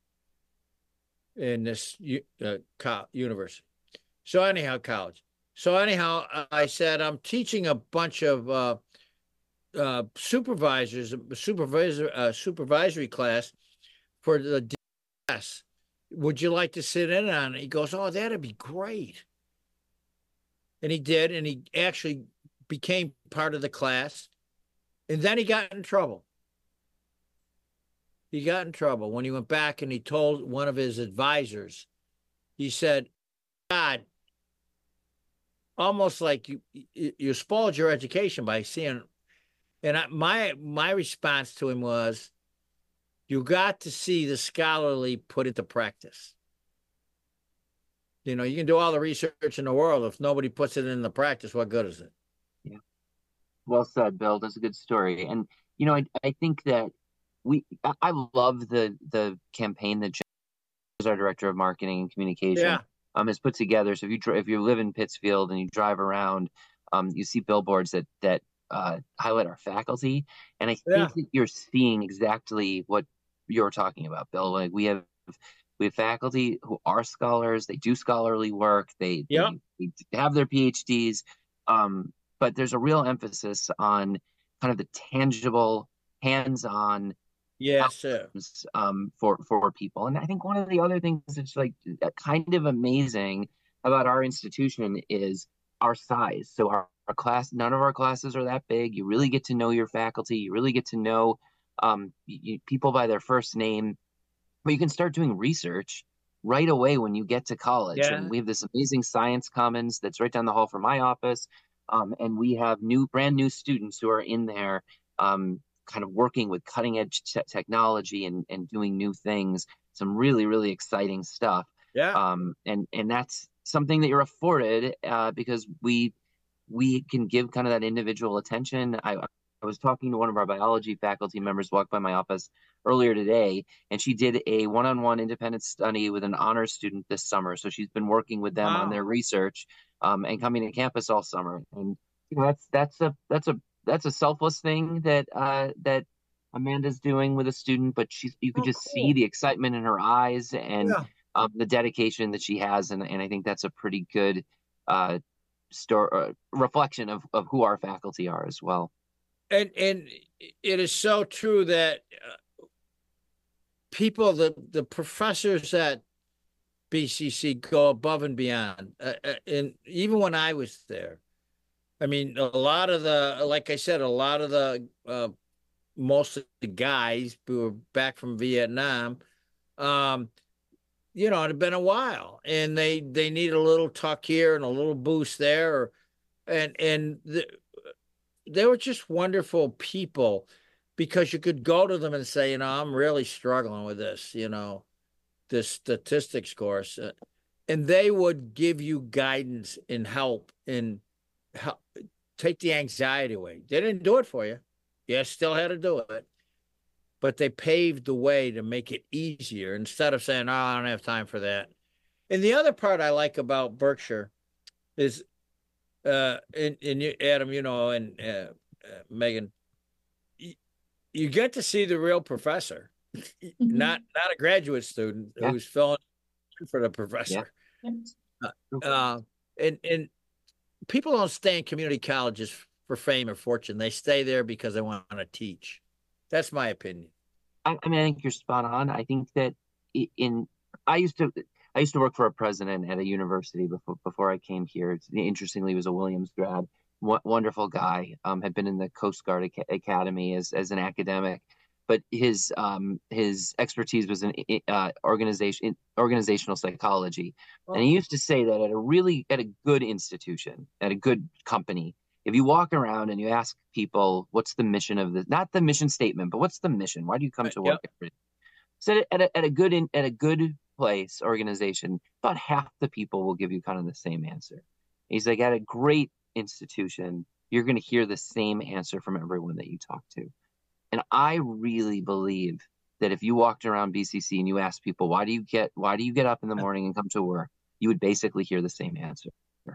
in this uh, university. So anyhow, college. So anyhow, I said, I'm teaching a bunch of uh, uh, supervisors, supervisor, uh, supervisory class for the D S. Would you like to sit in on it? He goes, oh, that'd be great. And he did, and he actually became part of the class. And then he got in trouble. He got in trouble when he went back and he told one of his advisors, he said, God, almost like you you spoiled your education by seeing. And I, my my response to him was, you got to see the scholarly put into practice. You know, you can do all the research in the world. If nobody puts it into practice, what good is it? Yeah. Well said, Bill. That's a good story. And, you know, I, I think that we, I love the, the campaign that Jen, our director of marketing and communication, yeah. um, has put together. So if you, if you live in Pittsfield and you drive around, um, you see billboards that, that, uh, highlight our faculty. And I think yeah. that you're seeing exactly what you're talking about, Bill. Like we have, we have faculty who are scholars. They do scholarly work. They, yep. they, they have their P H Ds. Um, but there's a real emphasis on kind of the tangible, hands-on yes, outcomes, um, for, for people. And I think one of the other things that's like kind of amazing about our institution is our size. So our, our class, none of our classes are that big. You really get to know your faculty. You really get to know um, you, people by their first name. But you can start doing research right away when you get to college. Yeah. And we have this amazing science commons that's right down the hall from my office. Um, and we have new, brand new students who are in there um, kind of working with cutting edge te- technology and, and doing new things. Some really, really exciting stuff. Yeah. Um, and, and that's something that you're afforded uh, because we, we can give kind of that individual attention. I, I was talking to one of our biology faculty members, walked by my office earlier today, and she did a one-on-one independent study with an honors student this summer. So she's been working with them Wow. on their research um, and coming to campus all summer. And you know, that's that's a that's a that's a selfless thing that uh, that Amanda's doing with a student, but she's you could Oh, just cool. see the excitement in her eyes and Yeah. um, the dedication that she has, and and I think that's a pretty good uh, store uh, reflection of of who our faculty are as well. And and it is so true that uh, people, the the professors at B C C go above and beyond. Uh, uh, and even when I was there, I mean, a lot of the, like I said, a lot of the, uh, most of the guys who were back from Vietnam, um, you know, it had been a while, and they they need a little tuck here and a little boost there, or, and and the, they were just wonderful people, because you could go to them and say, you know, I'm really struggling with this, you know, this statistics course, uh, and they would give you guidance and help and help take the anxiety away. They didn't do it for you. You still had to do it, but they paved the way to make it easier instead of saying, oh, I don't have time for that. And the other part I like about Berkshire is, uh, and, and you, Adam, you know, and uh, uh, Megan, you, you get to see the real professor, not not a graduate student Yeah. who's filling in for the professor. Yeah. Uh, uh, and and people don't stay in community colleges for fame or fortune. They stay there because they want to teach. That's my opinion. I, I mean, I think you're spot on. I think that i- in I used to I used to work for a president at a university before before I came here. It's, interestingly, he was a Williams grad, w- wonderful guy. Um, had been in the Coast Guard Ac- Academy as as an academic, but his um his expertise was in uh, organization organizational psychology, and he used to say that at a really at a good institution, at a good company, if you walk around and you ask people what's the mission of this, not the mission statement, but what's the mission? Why do you come Right, to work yep. every day? So at a, at a good in, at a good place organization, about half the people will give you kind of the same answer. He's like, at a great institution, you're going to hear the same answer from everyone that you talk to. And I really believe that if you walked around B C C and you asked people, why do you get why do you get up in the morning and come to work, you would basically hear the same answer.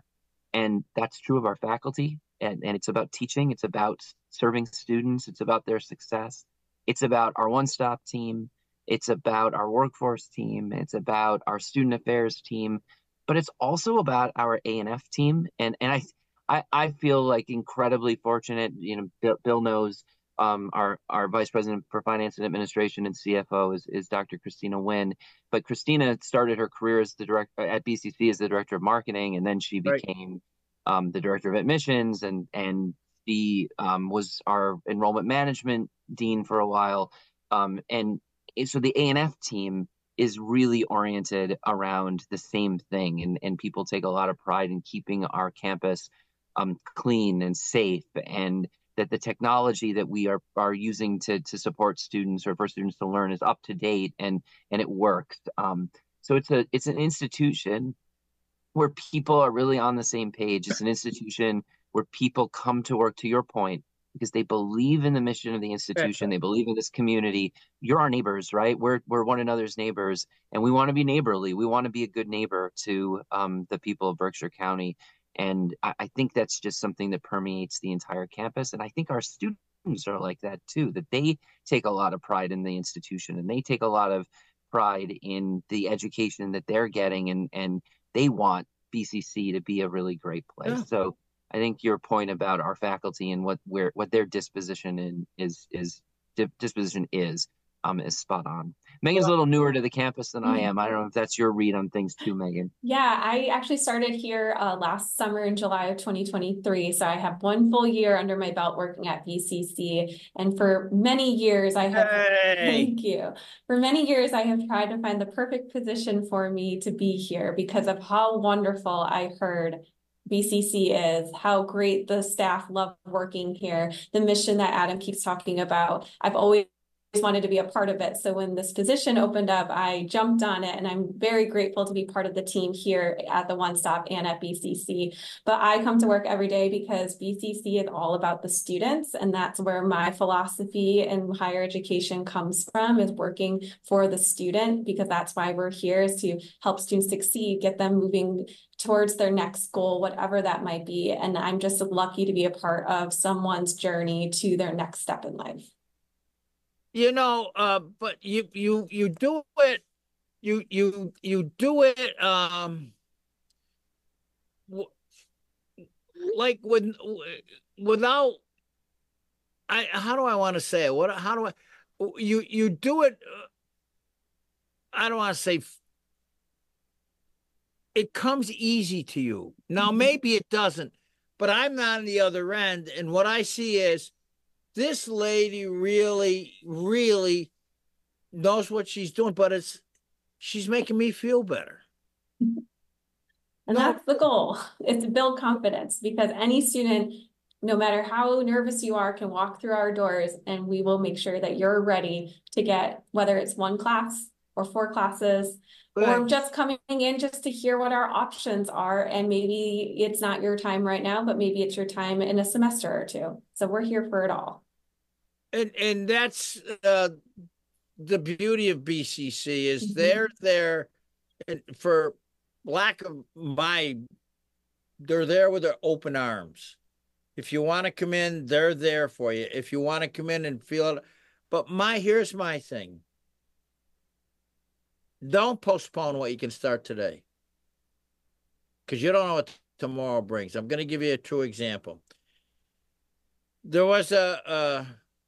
And that's true of our faculty. And, and it's about teaching. It's about serving students. It's about their success. It's about our one-stop team. It's about our workforce team. It's about our student affairs team. But it's also about our A and F team. And and I I, I feel like incredibly fortunate. You know, Bill, Bill knows um, our our vice president for finance and administration and C F O is, is Doctor Christina Nguyen. But Christina started her career as the director at B C C as the director of marketing, and then she Right. became um, the director of admissions, and and she um, was our enrollment management dean for a while. Um, and so the A and F team is really oriented around the same thing, and and people take a lot of pride in keeping our campus um, clean and safe, and that the technology that we are are using to to support students or for students to learn is up to date and and it works. Um, so it's a it's an institution where people are really on the same page. It's an institution where people come to work, to your point, because they believe in the mission of the institution. They believe in this community. You're our neighbors, right? We're we're one another's neighbors, and we want to be neighborly. We want to be a good neighbor to um, the people of Berkshire County. And I, I think that's just something that permeates the entire campus. And I think our students are like that too, that they take a lot of pride in the institution, and they take a lot of pride in the education that they're getting, and and they want B C C to be a really great place. Yeah. So I think your point about our faculty and what where what their disposition in is is di- disposition is um is spot on. Megan's a little newer to the campus than I am. I don't know if that's your read on things too, Megan. Yeah, I actually started here uh, last summer in July of twenty twenty-three. So I have one full year under my belt working at B C C. And for many years, I have, Hey. thank you. For many years, I have tried to find the perfect position for me to be here because of how wonderful I heard B C C is, how great the staff love working here, the mission that Adam keeps talking about. I've always wanted to be a part of it. So when this position opened up, I jumped on it, and I'm very grateful to be part of the team here at the One Stop and at B C C. But I come to work every day because B C C is all about the students, and that's where my philosophy in higher education comes from, is working for the student, because that's why we're here, is to help students succeed, get them moving towards their next goal, whatever that might be. And I'm just lucky to be a part of someone's journey to their next step in life. You know, uh, but you you you do it, you you you do it, um, w- like with without. I how do I want to say it? What how do I? You you do it. Uh, I don't want to say. f- It comes easy to you. Now maybe it doesn't, but I'm not on the other end, and what I see is, this lady really, really knows what she's doing, but it's she's making me feel better. And that's the goal, is to build confidence, because any student, no matter how nervous you are, can walk through our doors, and we will make sure that you're ready to get, whether it's one class or four classes, or Right. just coming in just to hear what our options are. And maybe it's not your time right now, but maybe it's your time in a semester or two. So we're here for it all. And and that's uh, the beauty of B C C is Mhm. they're there, and for lack of my, they're there with their open arms. If you want to come in, they're there for you. If you want to come in and feel it, but my here's my thing. Don't postpone what you can start today, because you don't know what tomorrow brings. I'm going to give you a true example. There was a, a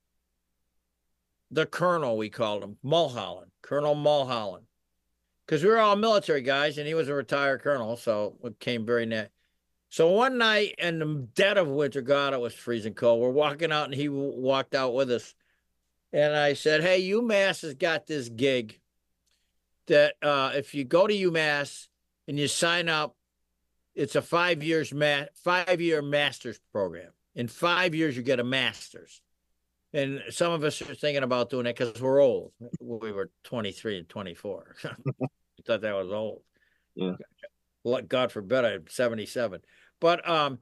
the colonel, we called him, Mulholland, Colonel Mulholland, because we were all military guys, and he was a retired colonel, so it came very net. So one night in the dead of winter, God, it was freezing cold. We're walking out, and he w- walked out with us, and I said, "Hey, UMass has got this gig that uh, if you go to UMass and you sign up, it's a five years ma- five year master's program. In five years, you get a master's." And some of us are thinking about doing it because we're old. We were twenty-three and twenty-four. We thought that was old. Yeah. God forbid, I'm seventy-seven. But um,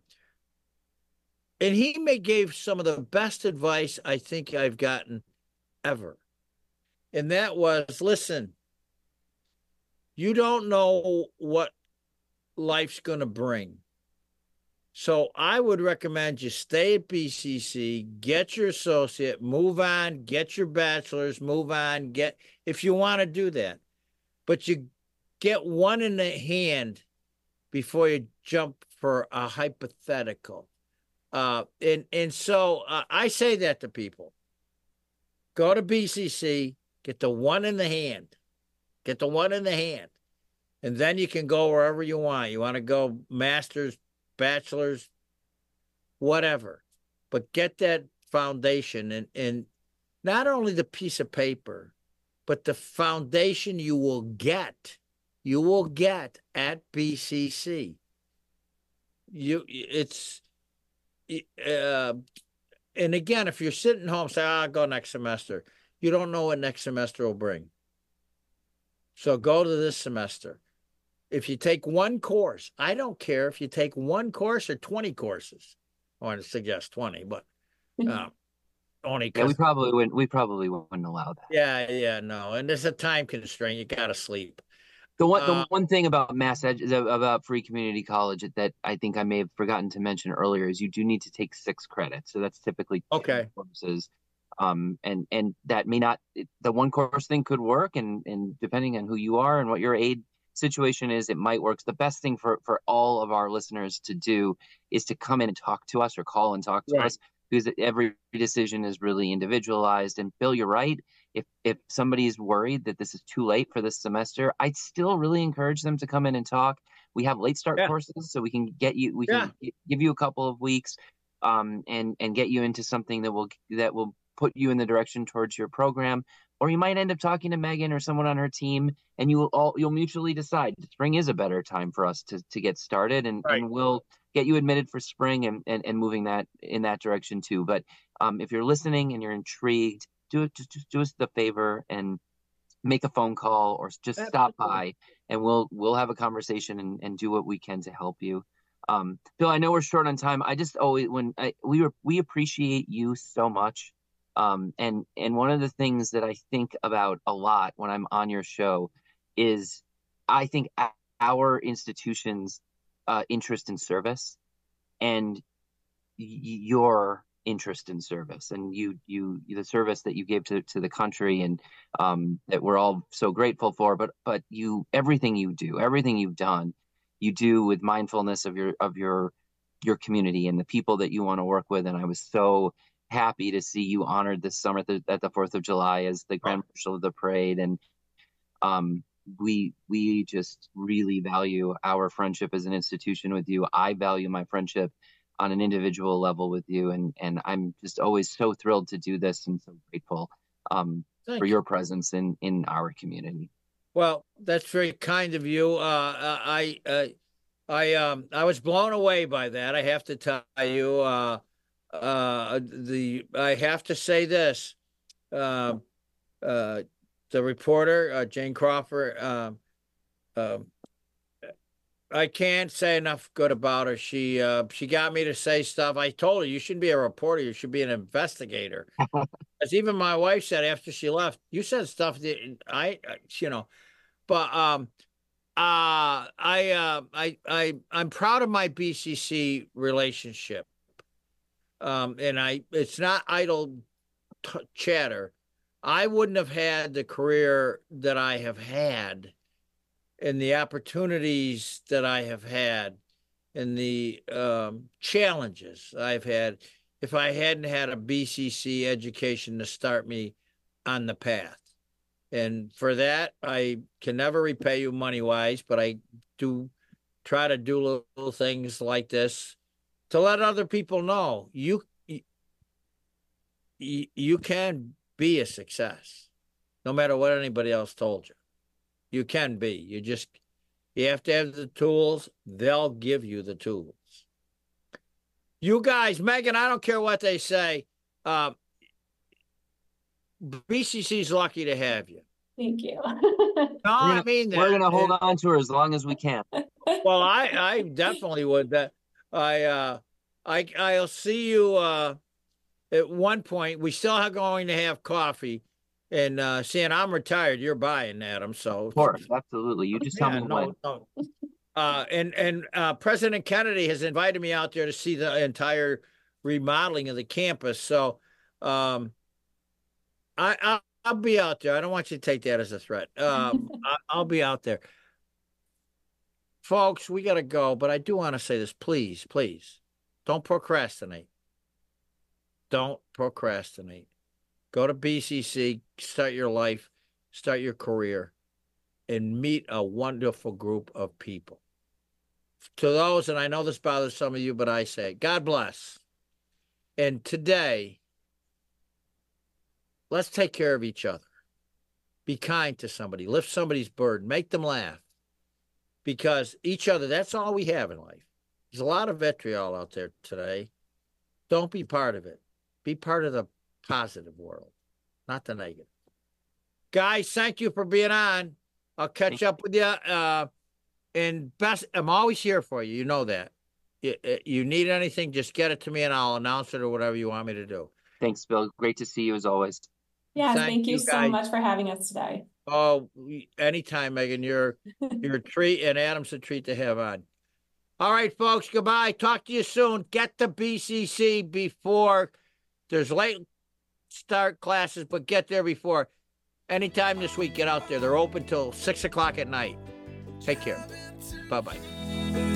and he may gave some of the best advice I think I've gotten ever. And that was, listen, you don't know what life's going to bring. So I would recommend you stay at B C C, get your associate, move on, get your bachelor's, move on, get, if you want to do that. But you get one in the hand before you jump for a hypothetical. Uh, and, and so uh, I say that to people. Go to B C C, get the one in the hand, get the one in the hand. And then you can go wherever you want. You want to go master's, bachelor's, whatever, but get that foundation, and, and not only the piece of paper, but the foundation you will get, you will get at B C C. You, it's, uh, and again, if you're sitting home, say, "I'll go next semester." You don't know what next semester will bring. So go to this semester. If you take one course, I don't care if you take one course or twenty courses. I want to suggest twenty, but uh, only Yeah, we because, probably wouldn't. We probably wouldn't allow that. yeah, yeah, no. And there's a time constraint. You got to sleep. The one, the Uh, one thing about Mass Ed, is about Free Community College that I think I may have forgotten to mention earlier is you do need to take six credits. So that's typically two Okay. courses. Um, and and that may not, the one course thing could work, and and depending on who you are and what your aid situation is, it might work. So the best thing for for all of our listeners to do is to come in and talk to us, or call and talk to Right. us, because every decision is really individualized. And Bill, you're right. if if somebody is worried that this is too late for this semester, I'd still really encourage them to come in and talk. We have late start Yeah. courses, so we can get you, we Yeah. can gi- give you a couple of weeks, um, and and get you into something that will that will put you in the direction towards your program. Or you might end up talking to Megan or someone on her team, and you will all you'll mutually decide spring is a better time for us to to get started, and Right. and we'll get you admitted for spring and and, and moving that in that direction too. But um, if you're listening and you're intrigued, do it just, just do us the favor and make a phone call or just stop by, and we'll we'll have a conversation and, and do what we can to help you. Um, Bill, I know we're short on time. I just always when I, we were we appreciate you so much. Um, and and one of the things that I think about a lot when I'm on your show is I think a- our institution's uh, interest in service and y- your interest in service, and you you the service that you gave to, to the country, and um, that we're all so grateful for. But but you everything you do, everything you've done, you do with mindfulness of your of your your community and the people that you want to work with. And I was so happy to see you honored this summer at the, at the fourth of July as the Grand Marshal of the parade. And um, we we just really value our friendship as an institution with you. I value my friendship on an individual level with you. And, and I'm just always so thrilled to do this and so grateful um, Thank for you. your presence in, in our community. Well, that's very kind of you. Uh, I, uh, I, um, I was blown away by that. I have to tell you. Uh, uh, the I have to say this. Um, uh, the reporter, uh, Jane Crawford. Um, um, I can't say enough good about her. She, uh, she got me to say stuff. I told her you shouldn't be a reporter. You should be an investigator. As even my wife said after she left, you said stuff that I, you know. But um, uh, I, uh, I, I, I'm proud of my B C C relationship, um, and I. It's not idle t- chatter. I wouldn't have had the career that I have had, and the opportunities that I have had, and the um, challenges I've had, if I hadn't had a B C C education to start me on the path. And for that, I can never repay you money-wise, but I do try to do little, little things like this to let other people know you, you you can be a success, no matter what anybody else told you. You can be. You just you have to have the tools. They'll give you the tools. You guys, Megan, I don't care what they say. Um, B C C's lucky to have you. Thank you. No, I mean that. We're going to hold on to her as long as we can. Well, I, I definitely would. That I, uh, I, I'll see you uh, at one point. We still are going to have coffee, and uh, seeing I'm retired, you're buying, Adam. So, Of course, absolutely. You just tell yeah, me no, when. no. Uh, and and uh, President Kennedy has invited me out there to see the entire remodeling of the campus. So, um, I, I I'll be out there. I don't want you to take that as a threat. Um, I, I'll be out there. Folks, we got to go, but I do want to say this. Please, please, don't procrastinate. Don't procrastinate. Go to B C C, start your life, start your career, and meet a wonderful group of people. To those, and I know this bothers some of you, but I say, God bless. And today, let's take care of each other. Be kind to somebody. Lift somebody's burden. Make them laugh. Because each other, that's all we have in life. There's a lot of vitriol out there today. Don't be part of it. Be part of the positive world, not the negative. Guys, thank you for being on. I'll catch up with you. Uh, and best, I'm always here for you. You know that. You, you need anything, just get it to me and I'll announce it or whatever you want me to do. Thanks, Bill. Great to see you as always. Yes, Thank thank you you, so guys. much for having us today. Oh, anytime, Megan. You're you're a treat, and Adam's a treat to have on. All right, folks. Goodbye. Talk to you soon. Get the B C C before there's late start classes, but get there before. Anytime this week, get out there. They're open till six o'clock at night. Take care. Bye bye.